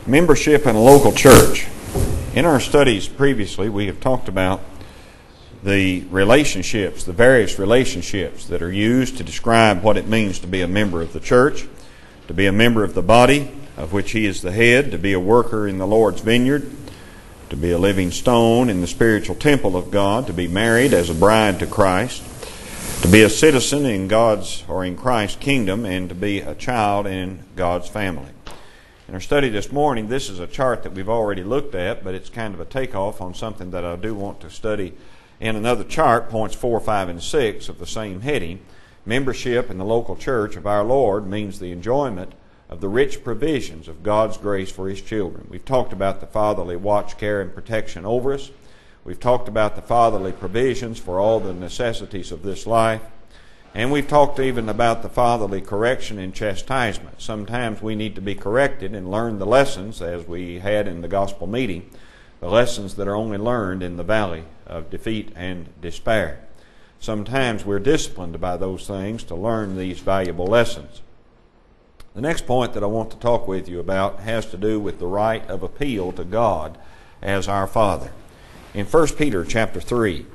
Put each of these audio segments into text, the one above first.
Membership in a local church. In our studies previously, we have talked about the relationships, the various relationships that are used to describe what it means to be a member of the church, to be a member of the body of which He is the head, to be a worker in the Lord's vineyard, to be a living stone in the spiritual temple of God, to be married as a bride to Christ, to be a citizen in God's or in Christ's kingdom, and to be a child in God's family. In our study this morning, this is a chart that we've already looked at, but it's kind of a takeoff on something that I do want to study in another chart, points 4, 5, and 6 of the same heading. Membership in the local church of our Lord means the enjoyment of the rich provisions of God's grace for His children. We've talked about the fatherly watch, care, and protection over us. We've talked about the fatherly provisions for all the necessities of this life. And we've talked even about the fatherly correction and chastisement. Sometimes we need to be corrected and learn the lessons, as we had in the gospel meeting, the lessons that are only learned in the valley of defeat and despair. Sometimes we're disciplined by those things to learn these valuable lessons. The next point that I want to talk with you about has to do with the right of appeal to God as our Father. In 1 Peter chapter 3,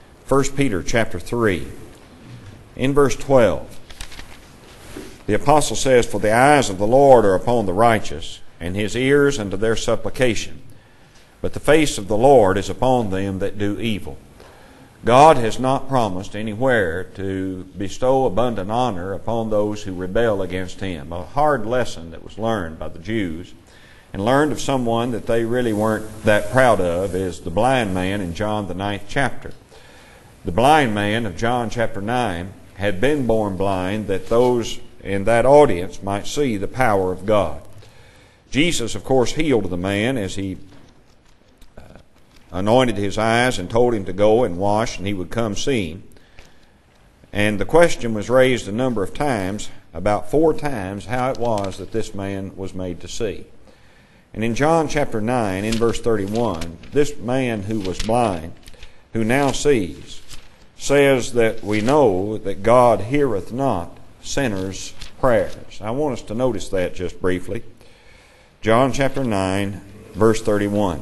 in verse 12, the apostle says, "For the eyes of the Lord are upon the righteous, and His ears unto their supplication. But the face of the Lord is upon them that do evil." God has not promised anywhere to bestow abundant honor upon those who rebel against Him. A hard lesson that was learned by the Jews, and learned of someone that they really weren't that proud of, is the blind man in John the 9th chapter. The blind man of John chapter 9 had been born blind that those in that audience might see the power of God. Jesus, of course, healed the man as He anointed his eyes and told him to go and wash, and he would come seeing. And the question was raised a number of times, about 4 times, how it was that this man was made to see. And in John chapter 9, in verse 31, this man who was blind, who now sees, says that we know that God heareth not sinners' prayers. I want us to notice that just briefly. John chapter 9, verse 31.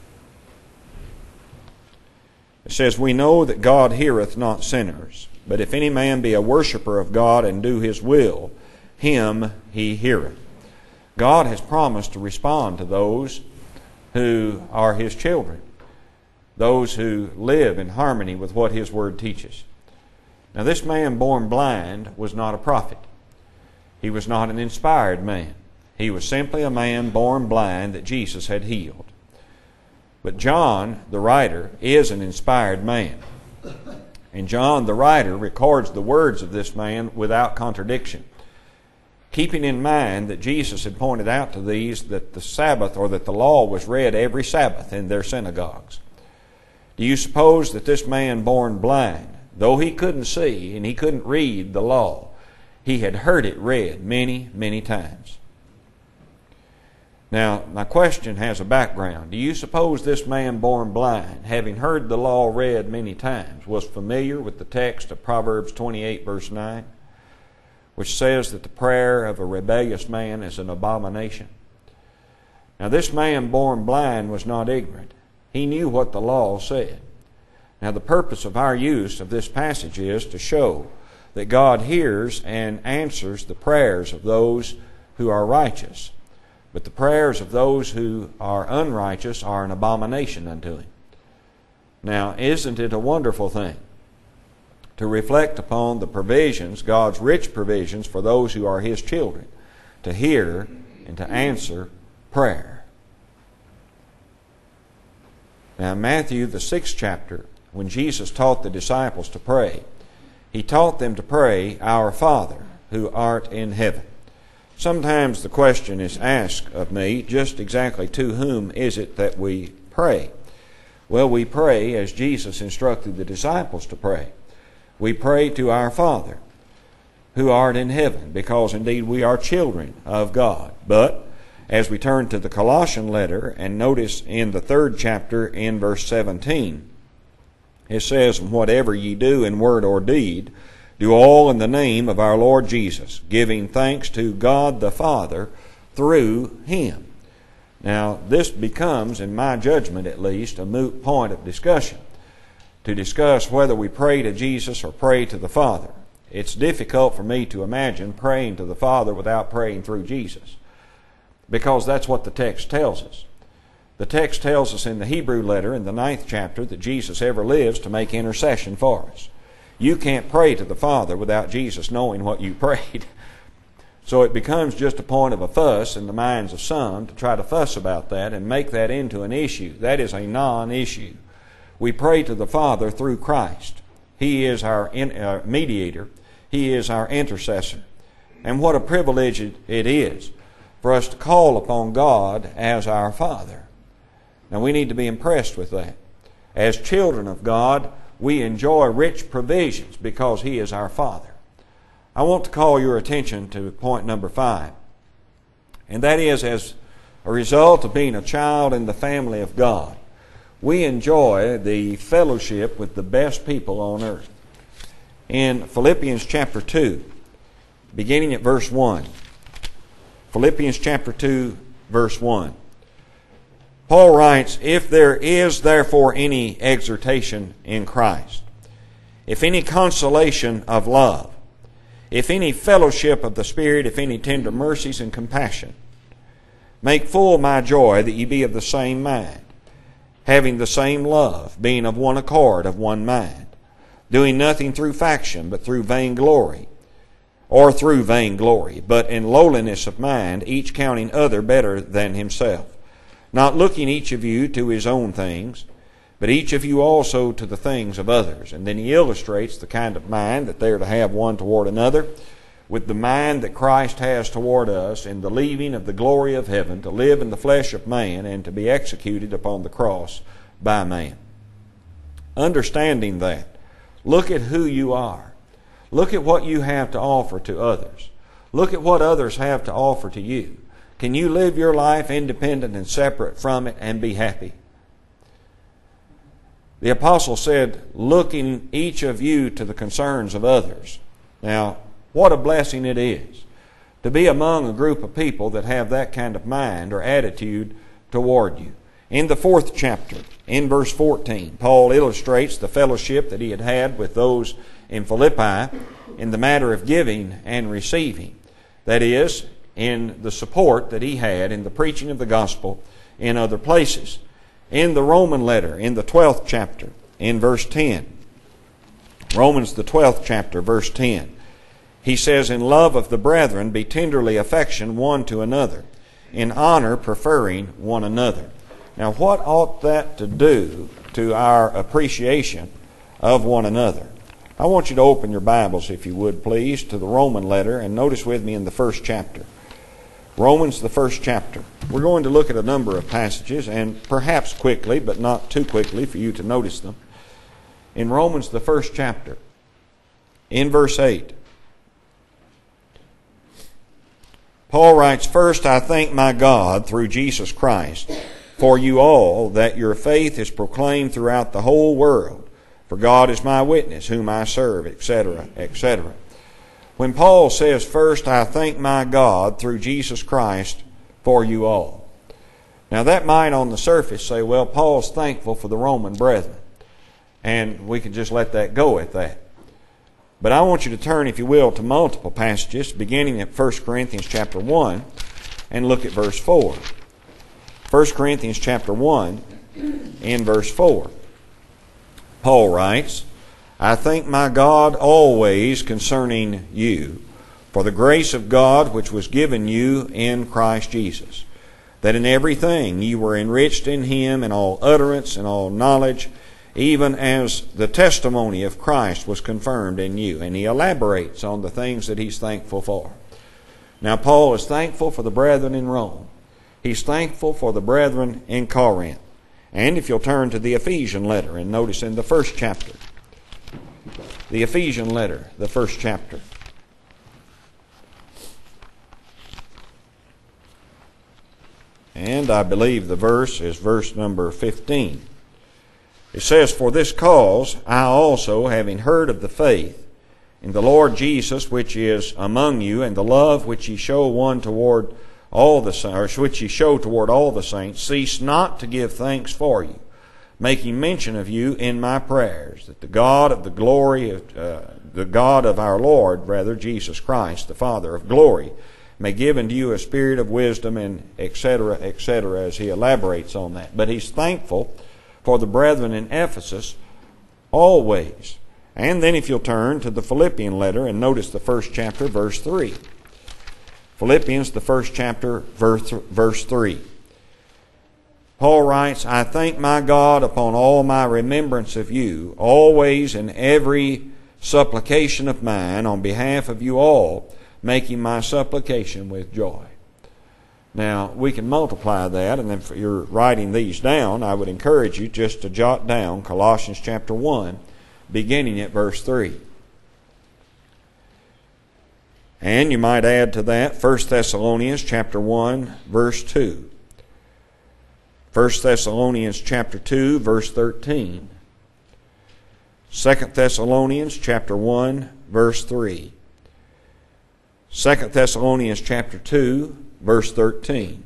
It says, "We know that God heareth not sinners, but if any man be a worshipper of God and do His will, him He heareth." God has promised to respond to those who are His children, those who live in harmony with what His Word teaches. Now, this man born blind was not a prophet. He was not an inspired man. He was simply a man born blind that Jesus had healed. But John, the writer, is an inspired man. And John, the writer, records the words of this man without contradiction, keeping in mind that Jesus had pointed out to these that the Sabbath, or that the law, was read every Sabbath in their synagogues. Do you suppose that this man born blind, though he couldn't see and he couldn't read the law, he had heard it read many, many times? Now, my question has a background. Do you suppose this man born blind, having heard the law read many times, was familiar with the text of Proverbs 28, verse 9, which says that the prayer of a rebellious man is an abomination? Now, this man born blind was not ignorant. He knew what the law said. Now, the purpose of our use of this passage is to show that God hears and answers the prayers of those who are righteous. But the prayers of those who are unrighteous are an abomination unto Him. Now, isn't it a wonderful thing to reflect upon the provisions, God's rich provisions for those who are His children, to hear and to answer prayer? Now, in Matthew, the 6th chapter, when Jesus taught the disciples to pray, He taught them to pray, "Our Father, who art in heaven." Sometimes the question is asked of me, just exactly to whom is it that we pray? Well, we pray as Jesus instructed the disciples to pray. We pray to our Father, who art in heaven, because indeed we are children of God. But as we turn to the Colossian letter and notice in the 3rd chapter in verse 17, it says, "And whatever ye do in word or deed, do all in the name of our Lord Jesus, giving thanks to God the Father through Him." Now, this becomes, in my judgment at least, a moot point of discussion, to discuss whether we pray to Jesus or pray to the Father. It's difficult for me to imagine praying to the Father without praying through Jesus, because that's what the text tells us. The text tells us in the Hebrew letter in the 9th chapter that Jesus ever lives to make intercession for us. You can't pray to the Father without Jesus knowing what you prayed. So it becomes just a point of a fuss in the minds of some to try to fuss about that and make that into an issue. That is a non-issue. We pray to the Father through Christ. He is our mediator. He is our intercessor. And what a privilege it is for us to call upon God as our Father. Now we need to be impressed with that. As children of God, we enjoy rich provisions because He is our Father. I want to call your attention to point number 5. And that is, as a result of being a child in the family of God, we enjoy the fellowship with the best people on earth. In Philippians chapter 2, beginning at verse 1. Philippians chapter 2, verse 1. Paul writes, "If there is therefore any exhortation in Christ, if any consolation of love, if any fellowship of the Spirit, if any tender mercies and compassion, make full my joy that ye be of the same mind, having the same love, being of one accord, of one mind, doing nothing through faction, but through vainglory, but in lowliness of mind, each counting other better than himself, not looking each of you to his own things, but each of you also to the things of others." And then he illustrates the kind of mind that they are to have one toward another with the mind that Christ has toward us in the leaving of the glory of heaven to live in the flesh of man and to be executed upon the cross by man. Understanding that, look at who you are. Look at what you have to offer to others. Look at what others have to offer to you. Can you live your life independent and separate from it and be happy? The apostle said, looking each of you to the concerns of others. Now, what a blessing it is to be among a group of people that have that kind of mind or attitude toward you. In the 4th chapter, in verse 14, Paul illustrates the fellowship that he had had with those in Philippi in the matter of giving and receiving. That is, in the support that he had in the preaching of the gospel in other places. In the Roman letter, in the 12th chapter, in verse 10, Romans the 12th chapter, verse 10, he says, "In love of the brethren be tenderly affectioned one to another, in honor preferring one another." Now what ought that to do to our appreciation of one another? I want you to open your Bibles, if you would please, to the Roman letter, and notice with me in the 1st chapter. Romans, the 1st chapter. We're going to look at a number of passages, and perhaps quickly, but not too quickly for you to notice them. In Romans, the 1st chapter, in verse 8, Paul writes, "First I thank my God through Jesus Christ for you all, that your faith is proclaimed throughout the whole world. For God is my witness, whom I serve," etc., etc. When Paul says, "First I thank my God through Jesus Christ for you all." Now that might on the surface say, well, Paul's thankful for the Roman brethren. And we can just let that go at that. But I want you to turn, if you will, to multiple passages, beginning at 1 Corinthians chapter 1, and look at verse 4. 1 Corinthians chapter 1, in verse 4. Paul writes, "I thank my God always concerning you, for the grace of God which was given you in Christ Jesus, that in everything ye were enriched in Him in all utterance and all knowledge, even as the testimony of Christ was confirmed in you." And he elaborates on the things that he's thankful for. Now Paul is thankful for the brethren in Rome. He's thankful for the brethren in Corinth. And if you'll turn to the Ephesian letter and notice in the 1st chapter, the Ephesian letter, the 1st chapter. And I believe the verse is verse number 15. It says, "For this cause I also, having heard of the faith in the Lord Jesus which is among you, and the love which ye show one toward all the saints, or which ye show toward all the saints, cease not to give thanks for you, making mention of you in my prayers, that the God of the glory, the God of our Lord, rather, Jesus Christ, the Father of glory, may give unto you a spirit of wisdom, and etc., etc., as he elaborates on that. But he's thankful for the brethren in Ephesus always. And then if you'll turn to the Philippian letter and notice the first chapter, verse 3. Philippians, the first chapter, verse 3. Paul writes, I thank my God upon all my remembrance of you, always in every supplication of mine on behalf of you all, making my supplication with joy. Now, we can multiply that, and if you're writing these down, I would encourage you just to jot down Colossians chapter 1, beginning at verse 3. And you might add to that 1 Thessalonians chapter 1, verse 2. 1 Thessalonians chapter 2, verse 13. 2 Thessalonians chapter 1, verse 3. 2 Thessalonians chapter 2, verse 13.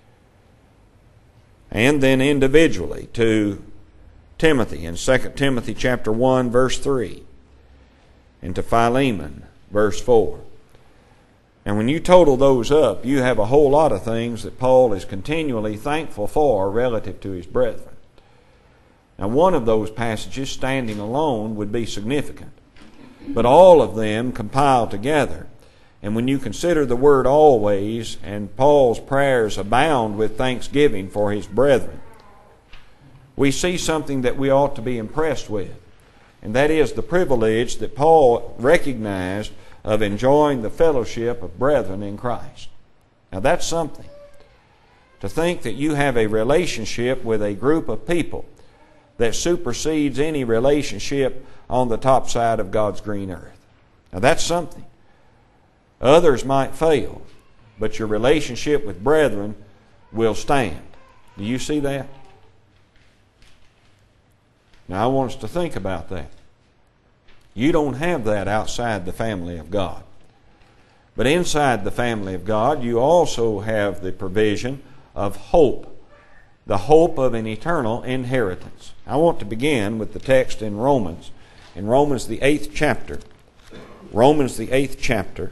And then individually to Timothy in 2 Timothy chapter 1, verse 3. And to Philemon, verse 4. And when you total those up, you have a whole lot of things that Paul is continually thankful for relative to his brethren. Now, one of those passages, standing alone, would be significant. But all of them compile together. And when you consider the word always, and Paul's prayers abound with thanksgiving for his brethren, we see something that we ought to be impressed with. And that is the privilege that Paul recognized of enjoying the fellowship of brethren in Christ. Now that's something. To think that you have a relationship with a group of people that supersedes any relationship on the top side of God's green earth. Now that's something. Others might fail, but your relationship with brethren will stand. Do you see that? Now I want us to think about that. You don't have that outside the family of God. But inside the family of God, you also have the provision of hope, the hope of an eternal inheritance. I want to begin with the text in Romans the 8th chapter. Romans, the 8th chapter.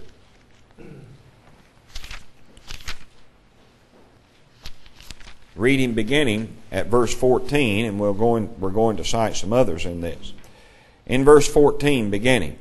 Reading beginning at verse 14, and we're going to cite some others in this. In verse 14, beginning,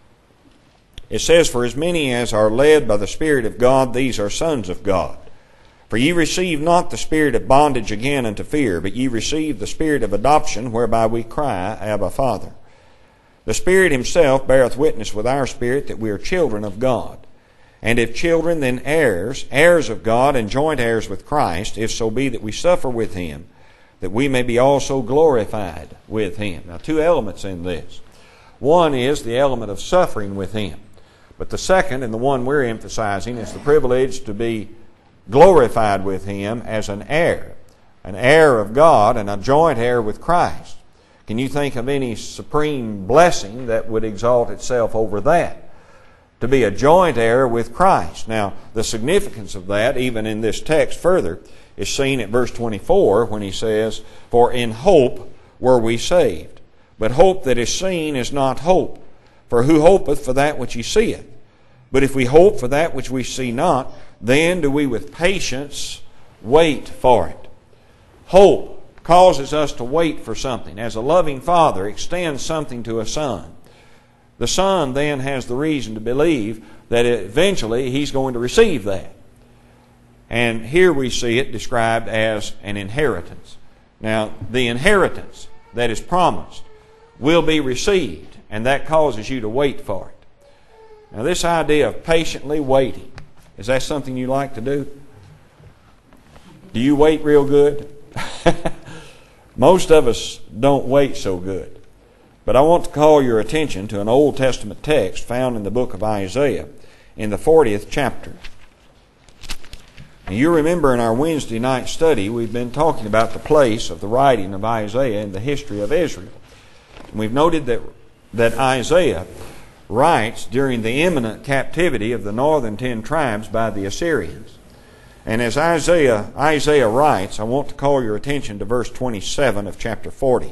it says, For as many as are led by the Spirit of God, these are sons of God. For ye receive not the spirit of bondage again unto fear, but ye receive the Spirit of adoption, whereby we cry, Abba, Father. The Spirit himself beareth witness with our spirit that we are children of God. And if children, then heirs, heirs of God, and joint heirs with Christ, if so be that we suffer with him, that we may be also glorified with him. Now, two elements in this. One is the element of suffering with him. But the second, and the one we're emphasizing, is the privilege to be glorified with him as an heir of God and a joint heir with Christ. Can you think of any supreme blessing that would exalt itself over that? To be a joint heir with Christ. Now, the significance of that, even in this text further, is seen at verse 24 when he says, For in hope were we saved. But hope that is seen is not hope. For who hopeth for that which he seeth? But if we hope for that which we see not, then do we with patience wait for it. Hope causes us to wait for something. As a loving father extends something to a son, the son then has the reason to believe that eventually he's going to receive that. And here we see it described as an inheritance. Now, the inheritance that is promised will be received, and that causes you to wait for it. Now, this idea of patiently waiting, is that something you like to do? Do you wait real good? Most of us don't wait so good. But I want to call your attention to an Old Testament text found in the book of Isaiah in the 40th chapter. And you remember in our Wednesday night study, we've been talking about the place of the writing of Isaiah in the history of Israel. And we've noted that Isaiah writes during the imminent captivity of the northern 10 tribes by the Assyrians. And as Isaiah writes, I want to call your attention to verse 27 of chapter 40.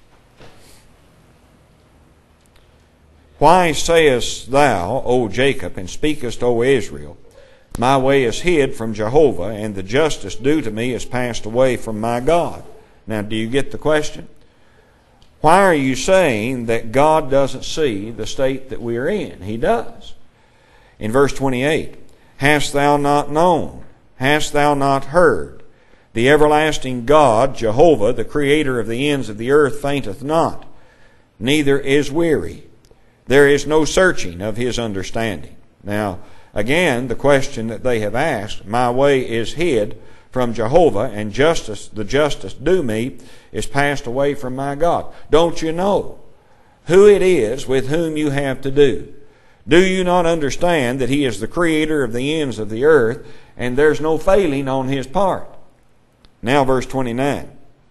Why sayest thou, O Jacob, and speakest, O Israel, my way is hid from Jehovah, and the justice due to me is passed away from my God? Now, do you get the question? Why are you saying that God doesn't see the state that we are in? He does. In verse 28, hast thou not known? Hast thou not heard? The everlasting God, Jehovah, the creator of the ends of the earth, fainteth not, neither is weary. There is no searching of his understanding. Now, again, the question that they have asked, my way is hid from Jehovah, and the justice due me is passed away from my God. Don't you know who it is with whom you have to do? Do you not understand that he is the creator of the ends of the earth, and there's no failing on his part? Now verse 29.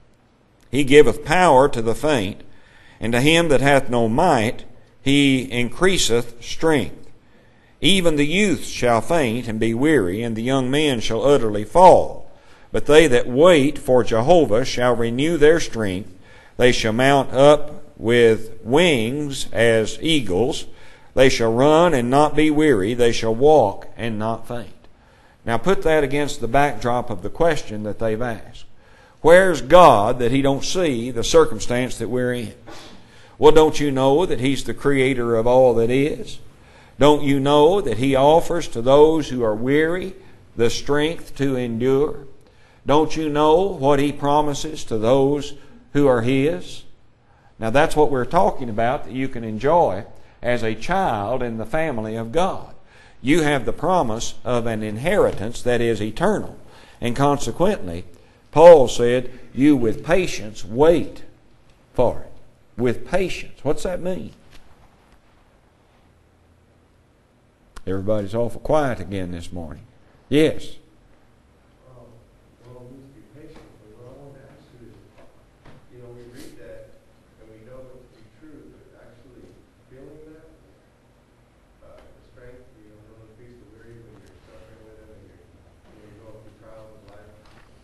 He giveth power to the faint, and to him that hath no might he increaseth strength. Even the youth shall faint and be weary, and the young men shall utterly fall. But they that wait for Jehovah shall renew their strength. They shall mount up with wings as eagles. They shall run and not be weary. They shall walk and not faint. Now put that against the backdrop of the question that they've asked. Where's God that he don't see the circumstance that we're in? Well, don't you know that he's the creator of all that is? Don't you know that he offers to those who are weary the strength to endure? Don't you know what he promises to those who are his? Now that's what we're talking about, that you can enjoy as a child in the family of God. You have the promise of an inheritance that is eternal. And consequently, Paul said, you with patience wait for it. With patience. What's that mean? Everybody's awful quiet again this morning. Yes. Well, we need to be patient. But what I want to ask you is, we read that and we know it to be true, but actually feeling that, the strength, don't increase the weary when you're suffering with it, and you're going through trials of life.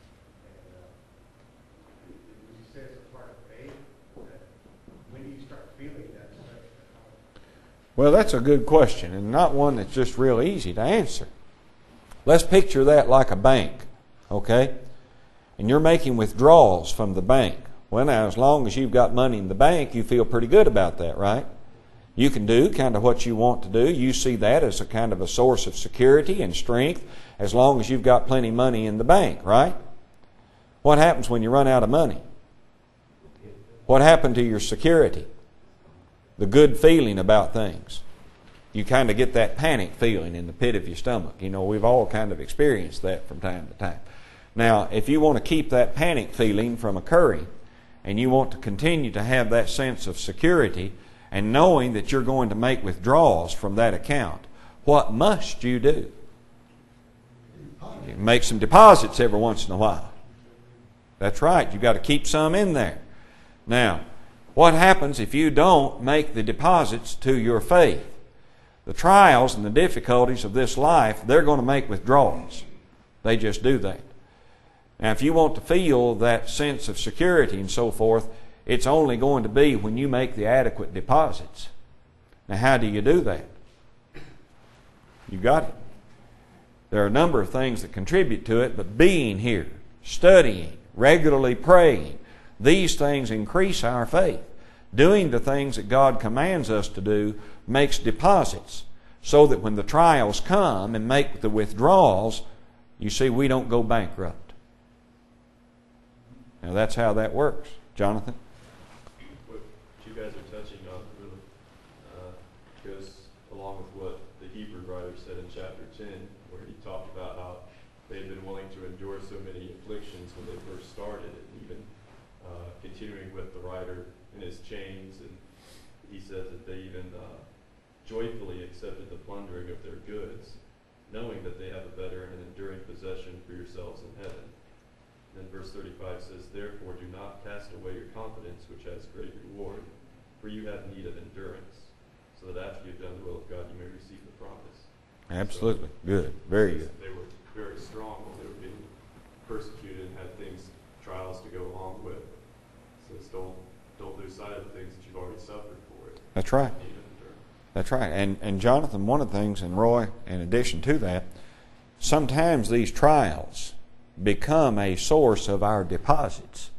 And would you say it's a part of faith? That when do you start feeling that strength? Well, that's a good question, and not one that's just real easy to answer. Let's picture that like a bank, okay? And you're making withdrawals from the bank. Well, now, as long as you've got money in the bank, you feel pretty good about that, right? You can do kind of what you want to do. You see that as a kind of a source of security and strength as long as you've got plenty of money in the bank, right? What happens when you run out of money? What happened to your security? The good feeling about things. You kind of get that panic feeling in the pit of your stomach. We've all kind of experienced that from time to time. Now, if you want to keep that panic feeling from occurring, and you want to continue to have that sense of security and knowing that you're going to make withdrawals from that account, what must you do? You make some deposits every once in a while. That's right. You've got to keep some in there. Now, what happens if you don't make the deposits to your faith? The trials and the difficulties of this life, they're going to make withdrawals. They just do that. Now, if you want to feel that sense of security and so forth, it's only going to be when you make the adequate deposits. Now, how do you do that? You got it. There are a number of things that contribute to it, but being here, studying, regularly praying, these things increase our faith. Doing the things that God commands us to do makes deposits so that when the trials come and make the withdrawals, you see, we don't go bankrupt. Now that's how that works. Jonathan? What you guys are touching on really goes along with what the Hebrew writer said in chapter 10, where he talked about how they had been willing to endure so many afflictions when they first started, and even continuing with the writer in his chains, and he says that they even joyfully accepted the plundering of their goods, knowing that they have a better and an enduring possession for yourselves in heaven. Then verse 35 says, therefore do not cast away your confidence, which has great reward, for you have need of endurance, so that after you've done the will of God, you may receive the promise. Absolutely. Good. Very good. They very strong when they were being persecuted and had trials to go along with. So just don't lose sight of the things that you've already suffered for it. That's right. That's right. And Jonathan, one of the things, and Roy, in addition to that, sometimes these trials become a source of our deposits.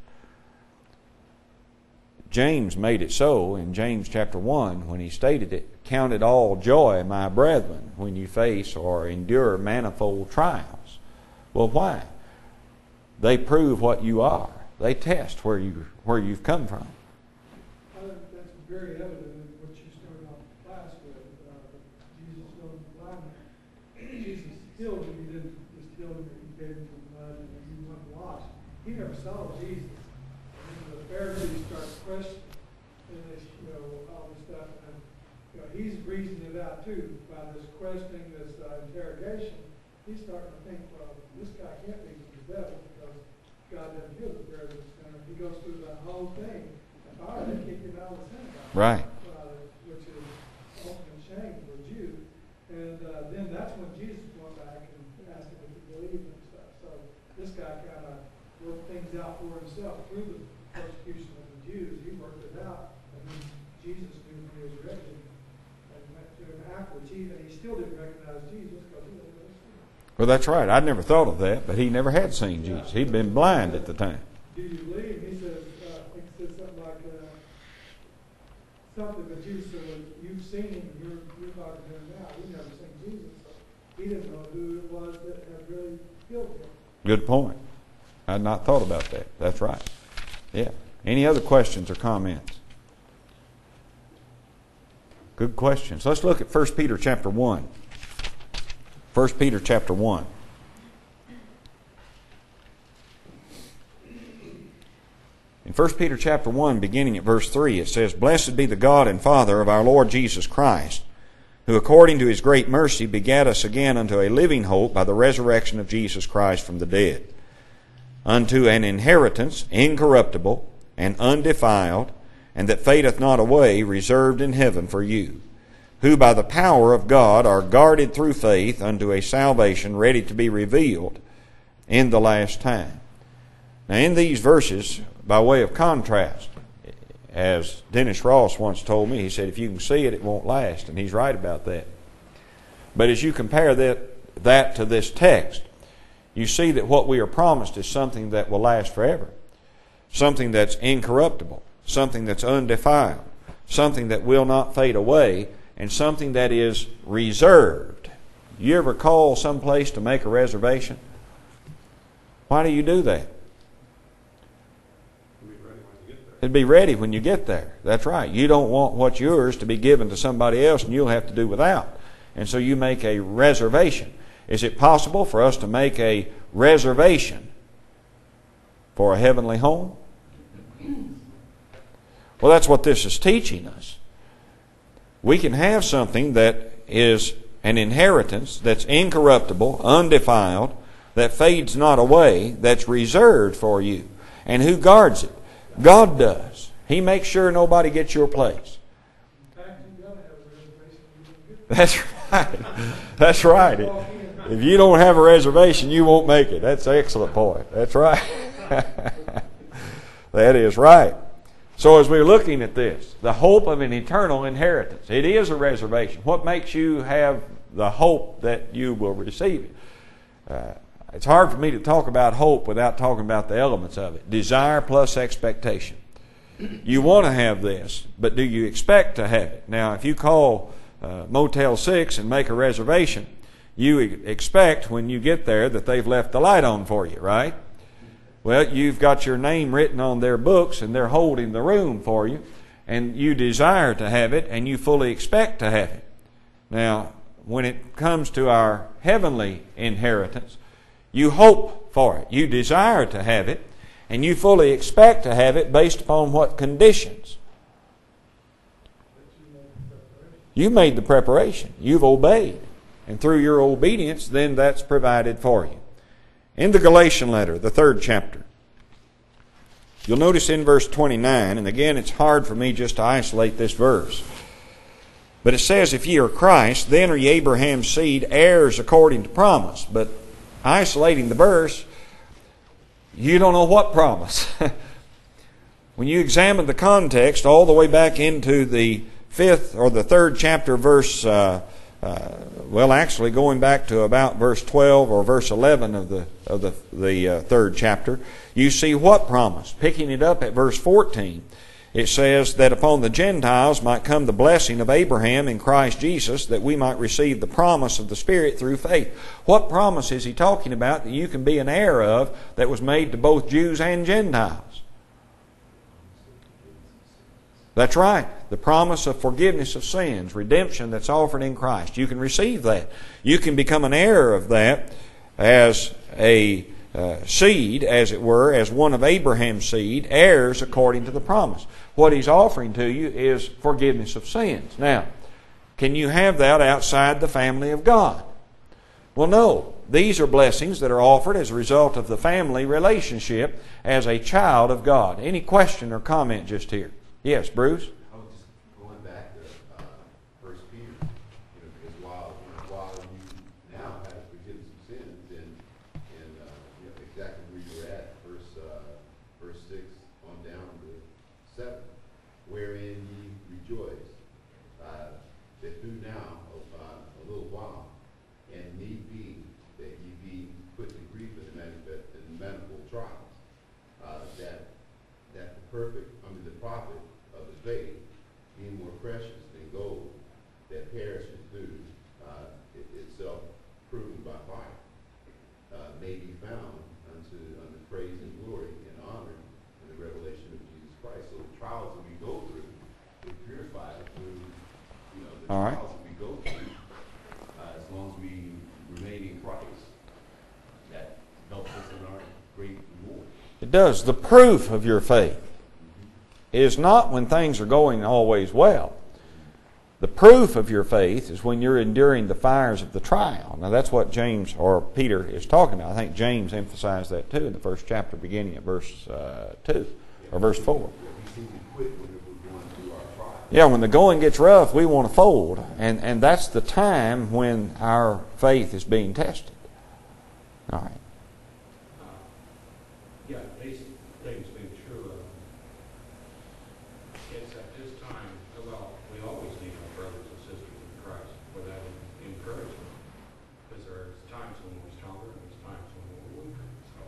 James made it so in James chapter 1 when he stated it, "Count it all joy, my brethren, when you face or endure manifold trials." Well, why? They prove what you are. They test where you've come from. That's very evident in what you started off the class with. Jesus healed the blind man. Jesus healed him. He didn't just heal him. He gave him the blood and he went and washed. He never saw Jesus. And the Pharisees start questioning, and they, all this stuff, and he's reasoning it out too by this questioning, this interrogation. He's starting to think, well, this guy can't be from the devil because God doesn't heal the Pharisees. He goes through that whole thing. And finally, they kick him out of the synagogue. Right. Which is ultimate shame for a Jew. And then that's when Jesus went back and asked him if he believed and stuff. So this guy kind of worked things out for himself through the persecution of the Jews. He worked it out. And then Jesus knew when he was ready and went to him afterwards. And he still didn't recognize Jesus because he wasn't really seen. Well, that's right. I'd never thought of that, but he never had seen Jesus. He'd been blind at the time. Do you believe? He says, I think he said something like, but Jesus said, well, you've seen him, and you're talking to him now. You've never seen Jesus. So he didn't know who it was that had really healed him. Good point. I'd not thought about that. That's right. Yeah. Any other questions or comments? Good questions. Let's look at 1 Peter chapter 1. 1 Peter chapter 1. In 1 Peter chapter 1, beginning at verse 3, it says, "Blessed be the God and Father of our Lord Jesus Christ, who according to his great mercy begat us again unto a living hope by the resurrection of Jesus Christ from the dead, unto an inheritance incorruptible and undefiled, and that fadeth not away, reserved in heaven for you, who by the power of God are guarded through faith unto a salvation ready to be revealed in the last time." Now in these verses, by way of contrast, as Dennis Ross once told me, he said, if you can see it, it won't last. And he's right about that. But as you compare that to this text, you see that what we are promised is something that will last forever. Something that's incorruptible. Something that's undefiled. Something that will not fade away. And something that is reserved. You ever call someplace to make a reservation? Why do you do that? It'd be ready when you get there. That's right. You don't want what's yours to be given to somebody else and you'll have to do without. And so you make a reservation. Is it possible for us to make a reservation for a heavenly home? Well, that's what this is teaching us. We can have something that is an inheritance that's incorruptible, undefiled, that fades not away, that's reserved for you. And who guards it? God does. He makes sure nobody gets your place. That's right. That's right. If you don't have a reservation, you won't make it. That's an excellent point. That's right. That is right. So as we're looking at this, the hope of an eternal inheritance, it is a reservation. What makes you have the hope that you will receive it? It's hard for me to talk about hope without talking about the elements of it. Desire plus expectation. You want to have this, but do you expect to have it? Now, if you call Motel 6 and make a reservation, you expect when you get there that they've left the light on for you, right? Well, you've got your name written on their books and they're holding the room for you, and you desire to have it and you fully expect to have it. Now, when it comes to our heavenly inheritance, you hope for it. You desire to have it, and you fully expect to have it based upon what conditions? You made the preparation. You've obeyed. And through your obedience, then that's provided for you. In the Galatian letter, the 3rd chapter, you'll notice in verse 29, and again it's hard for me just to isolate this verse, but it says, "If ye are Christ, then are ye Abraham's seed, heirs according to promise. But isolating the verse, you don't know what promise. When you examine the context all the way back into the 5th or the 3rd chapter, verse, actually going back to about verse 12 or verse 11 of the 3rd chapter, you see what promise? Picking it up at verse 14, it says that upon the Gentiles might come the blessing of Abraham in Christ Jesus, that we might receive the promise of the Spirit through faith. What promise is he talking about that you can be an heir of that was made to both Jews and Gentiles? That's right. The promise of forgiveness of sins, redemption that's offered in Christ. You can receive that. You can become an heir of that as a seed, as it were, as one of Abraham's seed, heirs according to the promise. What he's offering to you is forgiveness of sins. Now, can you have that outside the family of God? Well, no. These are blessings that are offered as a result of the family relationship as a child of God. Any question or comment just here? Yes, Bruce? I was just going back to 1 Peter, because while you now have forgiveness of sins, and exactly where you're at, verse 6 on down to 7, wherein ye rejoice, that through now a little while, and need be that ye be put to grief in the manifold trials, that the profit of the faith, being more precious than gold that perishes through itself proven by fire, may be found unto praise and glory and honor in the revelation of Jesus Christ. So the trials that we go through, they purify us through, the All right. trials that we go through, as long as we remain in Christ, that helps us in our great reward. It does. The proof of your faith is not when things are going always well. The proof of your faith is when you're enduring the fires of the trial. Now that's what James or Peter is talking about. I think James emphasized that too in the 1st chapter, beginning at verse 2 or verse 4. Yeah, when the going gets rough, we want to fold. And that's the time when our faith is being tested. All right. Yeah, these things being true. It's at this time, we always need our brothers and sisters in Christ for that encouragement. Because there's times when we're stronger and there's times when we're weaker.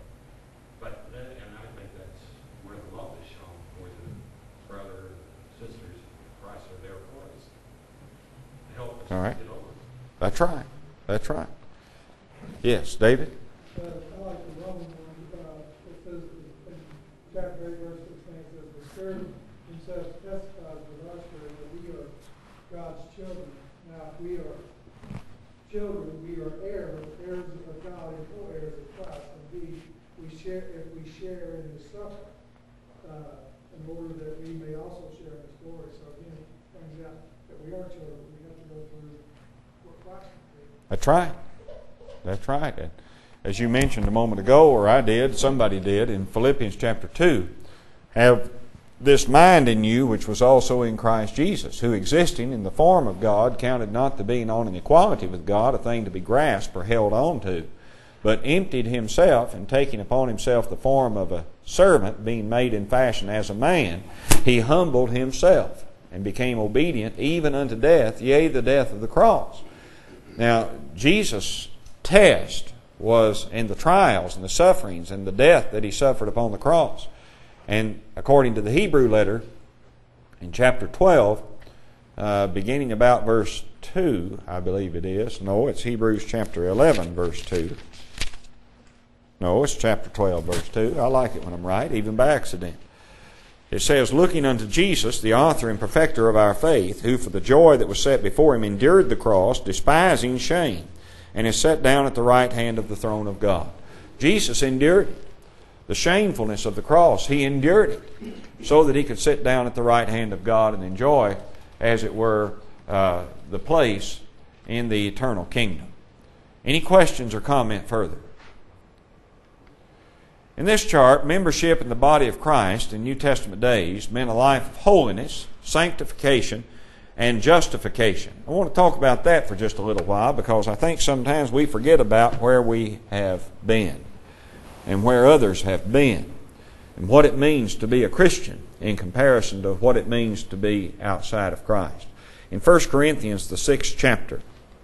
And I think that's where the love is shown, where the brothers and sisters in Christ are there for us to help us All right. get over it. That's right. That's right. Yes, David? I like the Roman one, it says in chapter 8, verse 16, it says, the Spirit himself testifies with our spirit that we are God's children. Now, if we are children, we are heirs of God and co-heirs of Christ. And if we share in his suffering, in order that we may also share in his glory. So again, it brings out that we are children. We have to go through what Christ did. That's right. That's right. And as you mentioned a moment ago, or I did, somebody did, in Philippians chapter 2, have this mind in you which was also in Christ Jesus, who existing in the form of God counted not the being on an equality with God a thing to be grasped or held on to, but emptied himself, and taking upon himself the form of a servant, being made in fashion as a man, he humbled himself and became obedient even unto death, yea, the death of the cross. Now, Jesus' test was in the trials and the sufferings and the death that he suffered upon the cross. And according to the Hebrew letter, in chapter 12, beginning about verse 2, I believe it is. No, it's Hebrews chapter 11, verse 2. No, it's chapter 12, verse 2. I like it when I'm right, even by accident. It says, looking unto Jesus, the author and perfecter of our faith, who for the joy that was set before him endured the cross, despising shame, and is set down at the right hand of the throne of God. Jesus endured it. The shamefulness of the cross, he endured it so that he could sit down at the right hand of God and enjoy, as it were, the place in the eternal kingdom. Any questions or comment further? In this chart, membership in the body of Christ in New Testament days meant a life of holiness, sanctification, and justification. I want to talk about that for just a little while because I think sometimes we forget about where we have been and where others have been and what it means to be a Christian in comparison to what it means to be outside of Christ. In 1 Corinthians, the 6th chapter,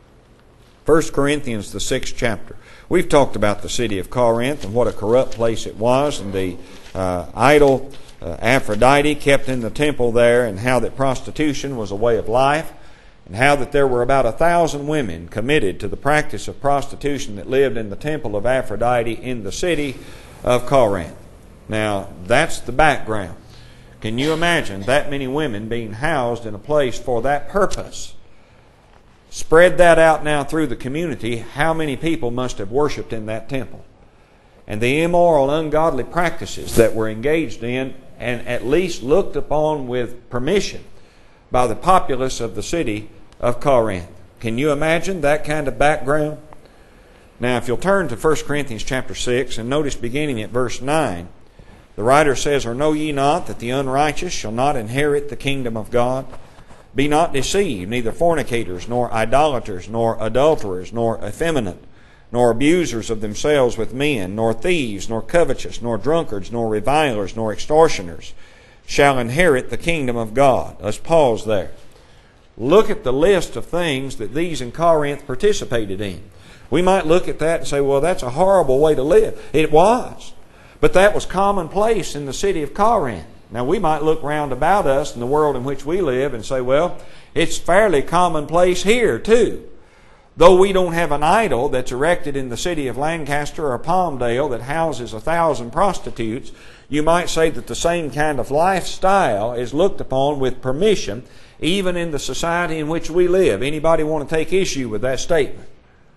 1 Corinthians, the 6th chapter, we've talked about the city of Corinth and what a corrupt place it was, and the idol Aphrodite kept in the temple there, and how that prostitution was a way of life, and how that there were about 1,000 women committed to the practice of prostitution that lived in the temple of Aphrodite in the city of Corinth. Now, that's the background. Can you imagine that many women being housed in a place for that purpose? Spread that out now through the community. How many people must have worshipped in that temple? And the immoral, ungodly practices that were engaged in and at least looked upon with permission by the populace of the city of Corinth. Can you imagine that kind of background? Now, if you'll turn to 1 Corinthians chapter 6 and notice beginning at verse 9, the writer says, "Or know ye not that the unrighteous shall not inherit the kingdom of God? Be not deceived, neither fornicators, nor idolaters, nor adulterers, nor effeminate, nor abusers of themselves with men, nor thieves, nor covetous, nor drunkards, nor revilers, nor extortioners shall inherit the kingdom of God." Let's pause there. Look at the list of things that these in Corinth participated in. We might look at that and say, well, that's a horrible way to live. It was. But that was commonplace in the city of Corinth. Now, we might look round about us in the world in which we live and say, well, it's fairly commonplace here too. Though we don't have an idol that's erected in the city of Lancaster or Palmdale that houses 1,000 prostitutes, you might say that the same kind of lifestyle is looked upon with permission even in the society in which we live. Anybody want to take issue with that statement?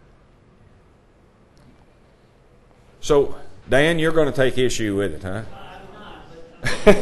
So, Dan, you're going to take issue with it, huh? I'm not, but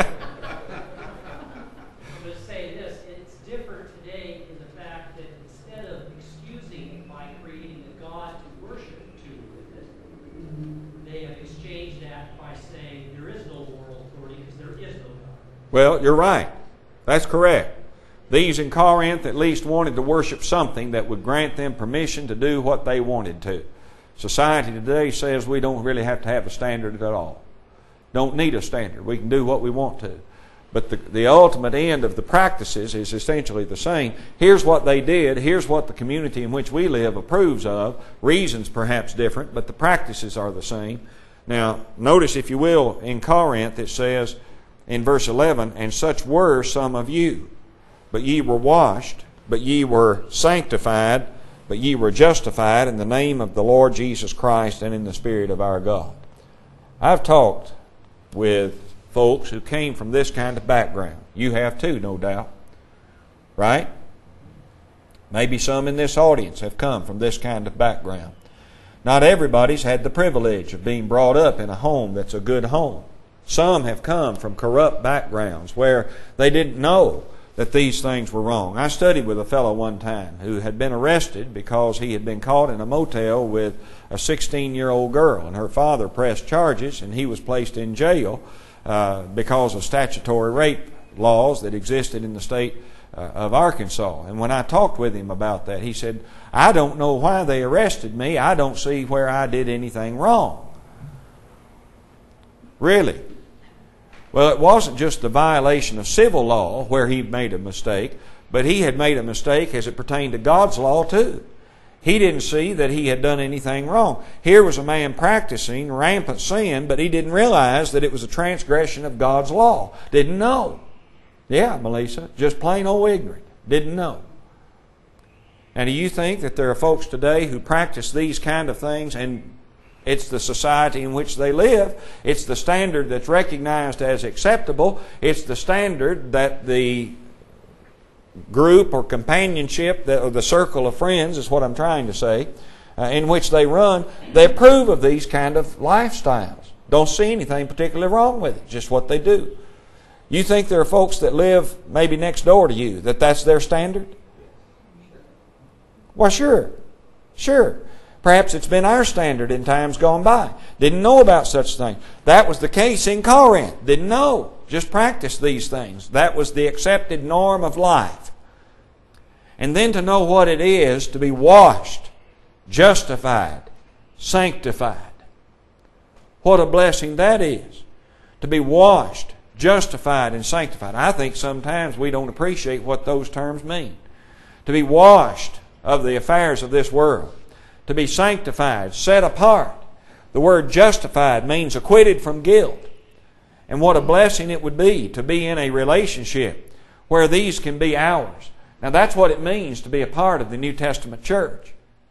I'm going to say this. It's different today in the fact that instead of excusing by creating a God to worship to with it, they have exchanged that by saying there is no moral authority because there is no God. Well, you're right. That's correct. These in Corinth at least wanted to worship something that would grant them permission to do what they wanted to. Society today says we don't really have to have a standard at all. Don't need a standard. We can do what we want to. But the ultimate end of the practices is essentially the same. Here's what they did. Here's what the community in which we live approves of. Reasons perhaps different, but the practices are the same. Now, notice, if you will, in Corinth it says in verse 11, "And such were some of you. But ye were washed, but ye were sanctified, but ye were justified in the name of the Lord Jesus Christ and in the Spirit of our God." I've talked with folks who came from this kind of background. You have too, no doubt. Right? Maybe some in this audience have come from this kind of background. Not everybody's had the privilege of being brought up in a home that's a good home. Some have come from corrupt backgrounds where they didn't know that these things were wrong. I studied with a fellow one time who had been arrested because he had been caught in a motel with a 16-year-old girl, and her father pressed charges, and he was placed in jail because of statutory rape laws that existed in the state of Arkansas. And when I talked with him about that, he said, "I don't know why they arrested me. I don't see where I did anything wrong." Really? Well, it wasn't just the violation of civil law where he made a mistake, but he had made a mistake as it pertained to God's law too. He didn't see that he had done anything wrong. Here was a man practicing rampant sin, but he didn't realize that it was a transgression of God's law. Didn't know. Yeah, Melissa, just plain old ignorant. Didn't know. And do you think that there are folks today who practice these kind of things, and it's the society in which they live, it's the standard that's recognized as acceptable, it's the standard that the group or companionship, or the circle of friends is what I'm trying to say, in which they run, they approve of these kind of lifestyles. Don't see anything particularly wrong with it, just what they do. You think there are folks that live maybe next door to you, that's their standard? Well, sure. Perhaps it's been our standard in times gone by. Didn't know about such things. That was the case in Corinth. Didn't know. Just practiced these things. That was the accepted norm of life. And then to know what it is to be washed, justified, sanctified. What a blessing that is. To be washed, justified, and sanctified. I think sometimes we don't appreciate what those terms mean. To be washed of the affairs of this world. To be sanctified, set apart. The word justified means acquitted from guilt. And what a blessing it would be to be in a relationship where these can be ours. Now that's what it means to be a part of the New Testament church.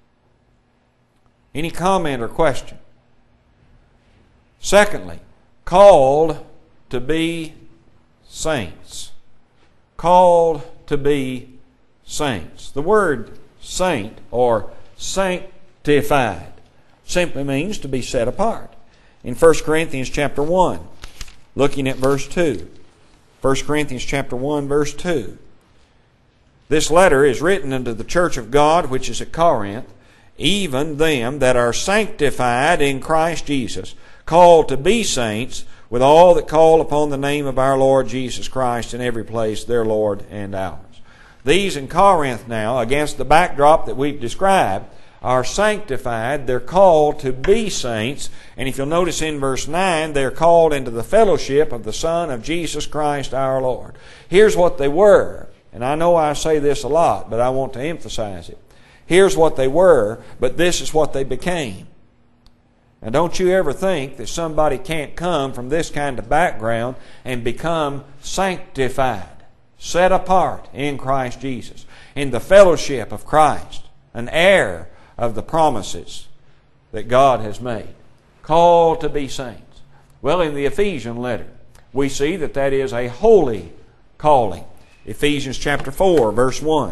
Any comment or question? Secondly, called to be saints. Called to be saints. The word saint or sanctified simply means to be set apart. In 1 Corinthians chapter 1, looking at verse 2. 1 Corinthians chapter 1, verse 2. This letter is written unto the church of God which is at Corinth, even them that are sanctified in Christ Jesus, called to be saints, with all that call upon the name of our Lord Jesus Christ in every place, their Lord and ours. These in Corinth now, against the backdrop that we've described, are sanctified. They're called to be saints. And if you'll notice in verse 9, they're called into the fellowship of the Son of Jesus Christ our Lord. Here's what they were. And I know I say this a lot, but I want to emphasize it. Here's what they were, but this is what they became. Now don't you ever think that somebody can't come from this kind of background and become sanctified, set apart in Christ Jesus, in the fellowship of Christ, an heir of the promises that God has made, called to be saints. Well, in the Ephesian letter, we see that that is a holy calling. Ephesians chapter 4, verse 1.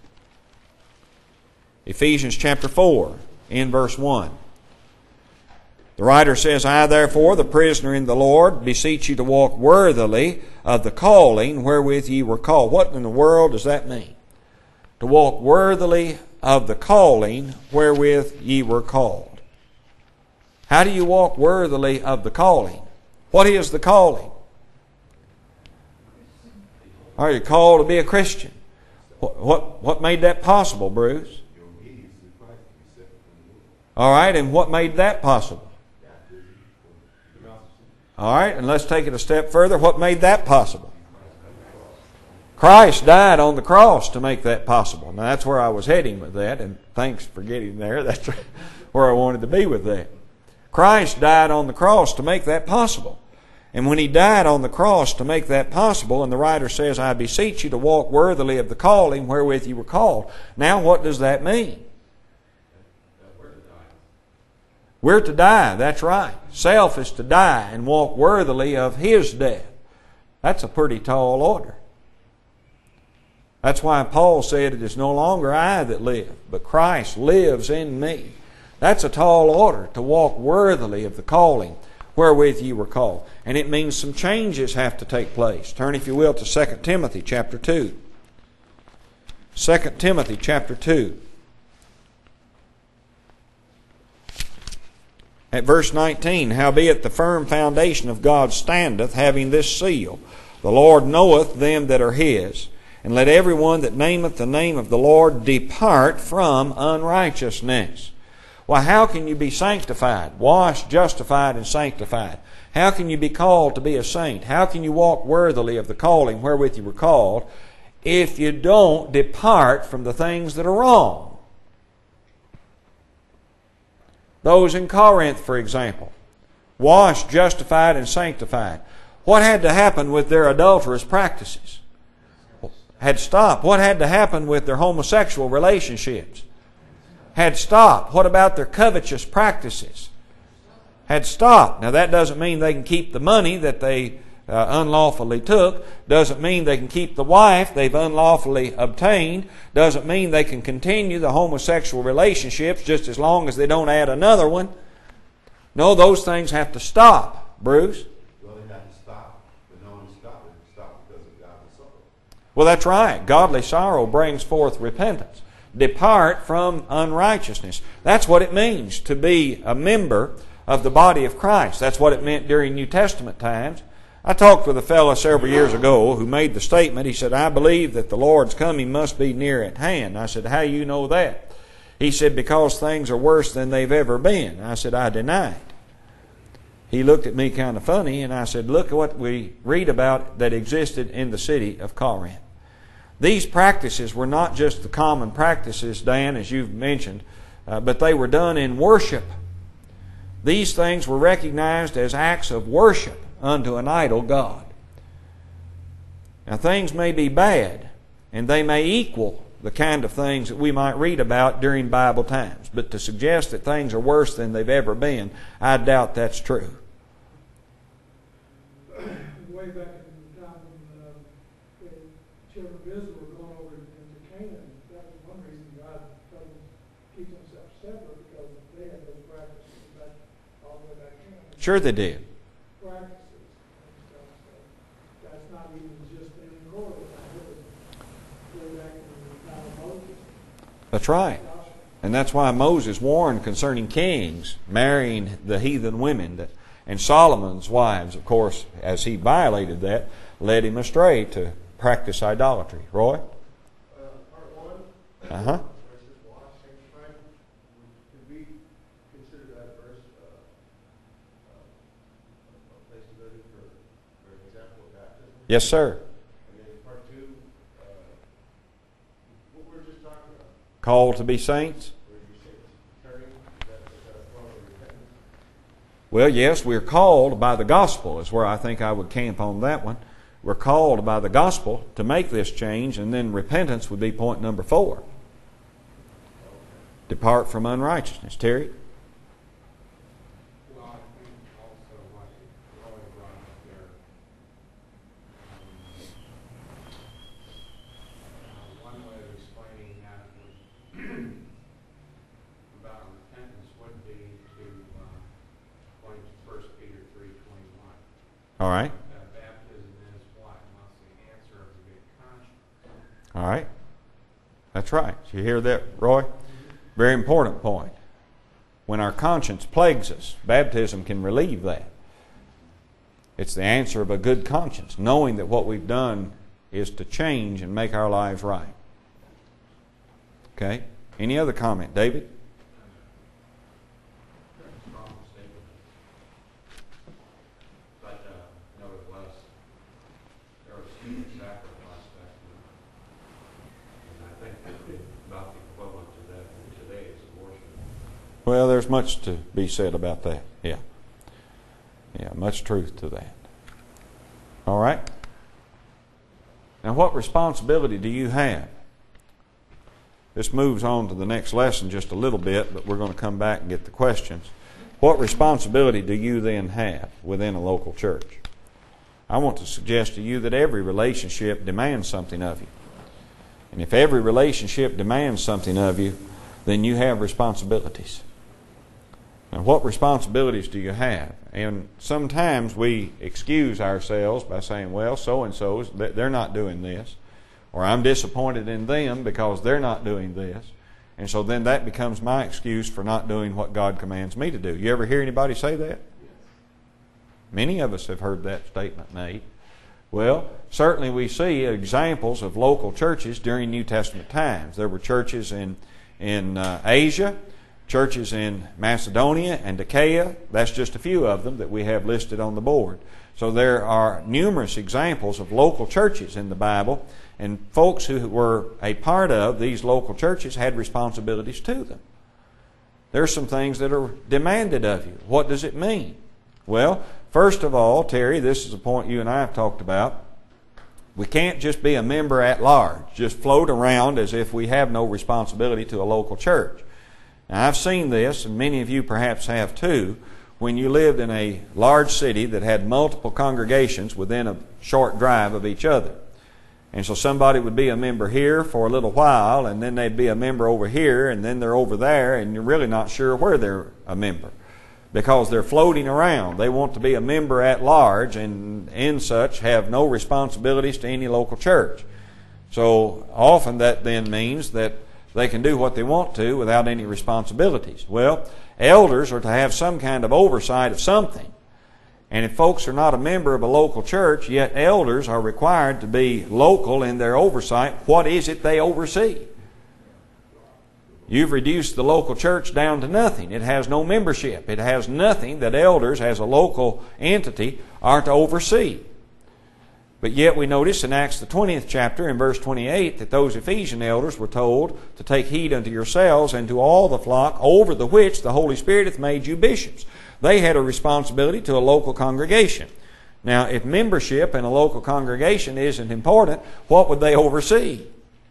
Ephesians chapter 4, in verse 1. The writer says, I therefore, the prisoner in the Lord, beseech you to walk worthily of the calling wherewith ye were called. What in the world does that mean? To walk worthily of the calling wherewith ye were called. How do you walk worthily of the calling? What is the calling? Are you called to be a Christian? What made that possible, Bruce? All right, and what made that possible? All right, and let's take it a step further. What made that possible? Christ died on the cross to make that possible. Now that's where I was heading with that, and thanks for getting there. That's where I wanted to be with that. Christ died on the cross to make that possible. And when He died on the cross to make that possible, and the writer says, I beseech you to walk worthily of the calling wherewith you were called. Now what does that mean? We're to die, that's right. Self is to die and walk worthily of His death. That's a pretty tall order. That's why Paul said, it is no longer I that live, but Christ lives in me. That's a tall order, to walk worthily of the calling wherewith ye were called. And it means some changes have to take place. Turn, if you will, to 2 Timothy chapter 2. 2 Timothy chapter 2. At verse 19, howbeit the firm foundation of God standeth, having this seal, the Lord knoweth them that are His, and let every one that nameth the name of the Lord depart from unrighteousness. Well, how can you be sanctified, washed, justified, and sanctified? How can you be called to be a saint? How can you walk worthily of the calling wherewith you were called if you don't depart from the things that are wrong? Those in Corinth, for example, washed, justified, and sanctified. What had to happen with their adulterous practices? Had stopped. What had to happen with their homosexual relationships? Had stopped. What about their covetous practices? Had stopped. Now that doesn't mean they can keep the money that they unlawfully took. Doesn't mean they can keep the wife they've unlawfully obtained. Doesn't mean they can continue the homosexual relationships just as long as they don't add another one. No, those things have to stop, Bruce. Well, they have to stop, but no one stop it. Stop because of godly sorrow. Well, that's right. Godly sorrow brings forth repentance. Depart from unrighteousness. That's what it means to be a member of the body of Christ. That's what it meant during New Testament times. I talked with a fellow several years ago who made the statement. He said, I believe that the Lord's coming must be near at hand. I said, how you know that? He said, because things are worse than they've ever been. I said, I deny it. He looked at me kind of funny, and I said, look at what we read about that existed in the city of Corinth. These practices were not just the common practices, Dan, as you've mentioned, but they were done in worship. These things were recognized as acts of worship unto an idol god. Now, things may be bad, and they may equal the kind of things that we might read about during Bible times. But to suggest that things are worse than they've ever been, I doubt that's true. Way back in the time when the children of Israel were going over into Canaan, that was one reason God told them to keep themselves separate, because they had those practices back all the way back in. Sure they did. Practices and stuff. So that's not even just in the Lord. It was way back in the time of Moses. That's right. And that's why Moses warned concerning kings marrying the heathen women. And Solomon's wives, of course, as he violated that, led him astray to practice idolatry. Roy? Part 1. Uh-huh. Where it says wash, sanctify. Could we consider that verse a place to go to for an example of baptism? Yes, sir. And then part 2, what we were just talking about, Called to be saints? where you say turning, is that a form of repentance? Well, yes, we're called by the gospel, is where I think I would camp on that one. We're called by the gospel to make this change, and then repentance would be point number 4. Depart from unrighteousness. Terry? Well, I think also what Roy brought up there, one way of explaining that would about repentance would be to going to 1 Peter 3:21. All right. Baptism is what? Must the answer of the good conscience. All right. That's right. You hear that, Roy? Very important point. When our conscience plagues us, baptism can relieve that. It's the answer of a good conscience, knowing that what we've done is to change and make our lives right. Okay? Any other comment? David? Strong statement. But nevertheless, there was human sacrifice back then. And I think that about the equivalent to that today is abortion. Well, there's much to be said about that. Yeah. Yeah, much truth to that. All right. Now, what responsibility do you have? This moves on to the next lesson just a little bit, but we're going to come back and get the questions. What responsibility do you then have within a local church? I want to suggest to you that every relationship demands something of you. And if every relationship demands something of you, then you have responsibilities. Now, what responsibilities do you have? And sometimes we excuse ourselves by saying, well, so-and-so, they're not doing this. Or I'm disappointed in them because they're not doing this. And so then that becomes my excuse for not doing what God commands me to do. You ever hear anybody say that? Many of us have heard that statement made. Well, certainly we see examples of local churches during New Testament times. There were churches in Asia, churches in Macedonia and Achaia. That's just a few of them that we have listed on the board. So there are numerous examples of local churches in the Bible, and folks who were a part of these local churches had responsibilities to them. There's some things that are demanded of you. What does it mean? Well, first of all, Terry, this is a point you and I have talked about. We can't just be a member at large, just float around as if we have no responsibility to a local church. Now, I've seen this, and many of you perhaps have too, when you lived in a large city that had multiple congregations within a short drive of each other. And so somebody would be a member here for a little while, and then they'd be a member over here, and then they're over there, and you're really not sure where they're a member because they're floating around. They want to be a member at large, and in such have no responsibilities to any local church. So often that then means that they can do what they want to without any responsibilities. Well, elders are to have some kind of oversight of something. And if folks are not a member of a local church, yet elders are required to be local in their oversight, what is it they oversee? You've reduced the local church down to nothing. It has no membership. It has nothing that elders, as a local entity, are to oversee. But yet we notice in Acts the 20th chapter, in verse 28, that those Ephesian elders were told to take heed unto yourselves and to all the flock over the which the Holy Spirit hath made you bishops. They had a responsibility to a local congregation. Now, if membership in a local congregation isn't important, what would they oversee?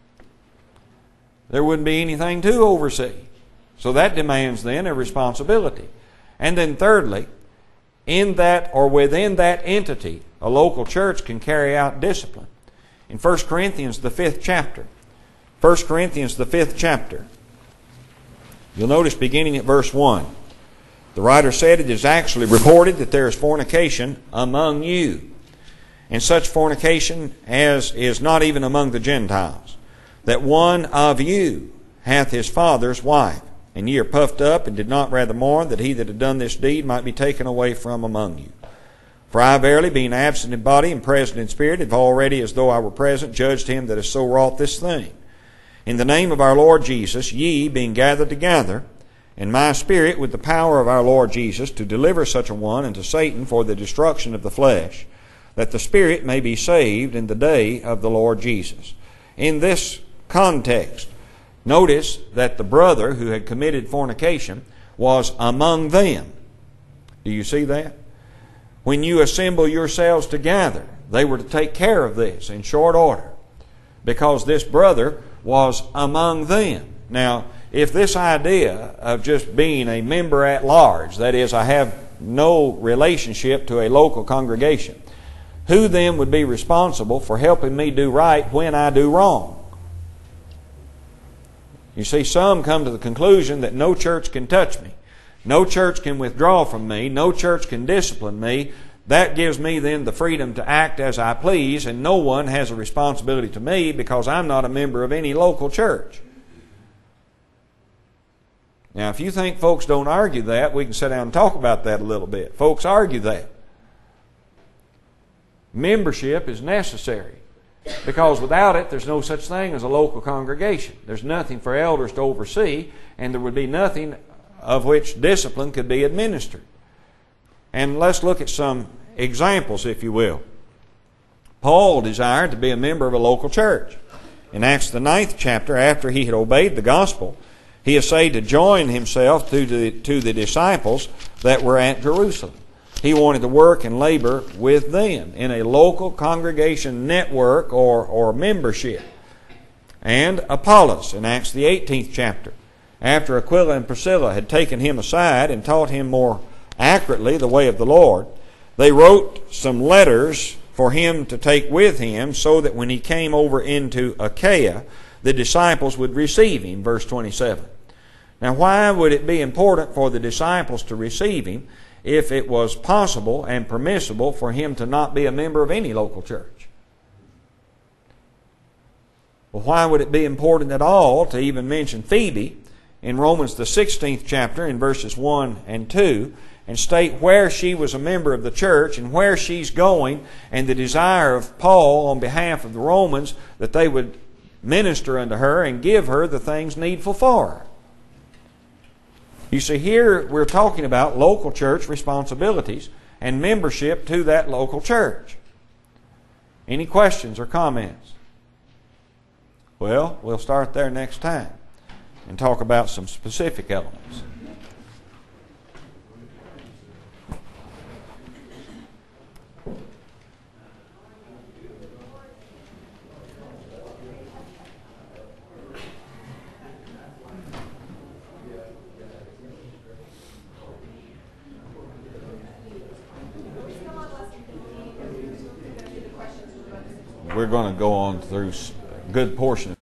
There wouldn't be anything to oversee. So that demands then a responsibility. And then thirdly, in that or within that entity, a local church can carry out discipline. In 1 Corinthians, the 5th chapter, 1 Corinthians, the 5th chapter, you'll notice beginning at verse 1, the writer said, it is actually reported that there is fornication among you, and such fornication as is not even among the Gentiles, that one of you hath his father's wife, and ye are puffed up, and did not rather mourn that he that had done this deed might be taken away from among you. For I verily, being absent in body and present in spirit, have already, as though I were present, judged him that has so wrought this thing. In the name of our Lord Jesus, ye, being gathered together, in my spirit, with the power of our Lord Jesus, to deliver such a one unto Satan for the destruction of the flesh, that the spirit may be saved in the day of the Lord Jesus. In this context, notice that the brother who had committed fornication was among them. Do you see that? When you assemble yourselves together, they were to take care of this in short order, because this brother was among them. Now, if this idea of just being a member at large, that is, I have no relationship to a local congregation, who then would be responsible for helping me do right when I do wrong? You see, some come to the conclusion that no church can touch me. No church can withdraw from me. No church can discipline me. That gives me then the freedom to act as I please, and no one has a responsibility to me because I'm not a member of any local church. Now, if you think folks don't argue that, we can sit down and talk about that a little bit. Folks argue that. Membership is necessary, because without it, there's no such thing as a local congregation. There's nothing for elders to oversee, and there would be nothing of which discipline could be administered. And let's look at some examples, if you will. Paul desired to be a member of a local church. In Acts the 9th chapter, after he had obeyed the gospel, he essayed to join himself to the disciples that were at Jerusalem. He wanted to work and labor with them in a local congregation network or membership. And Apollos, in Acts the 18th chapter, after Aquila and Priscilla had taken him aside and taught him more accurately the way of the Lord, they wrote some letters for him to take with him, so that when he came over into Achaia, the disciples would receive him, verse 27. Now, why would it be important for the disciples to receive him if it was possible and permissible for him to not be a member of any local church? Well, why would it be important at all to even mention Phoebe in Romans the 16th chapter in verses 1 and 2 and state where she was a member of the church and where she's going, and the desire of Paul on behalf of the Romans that they would minister unto her and give her the things needful for her? You see, here we're talking about local church responsibilities and membership to that local church. Any questions or comments? Well, we'll start there next time and talk about some specific elements. We're going to go on through a good portion of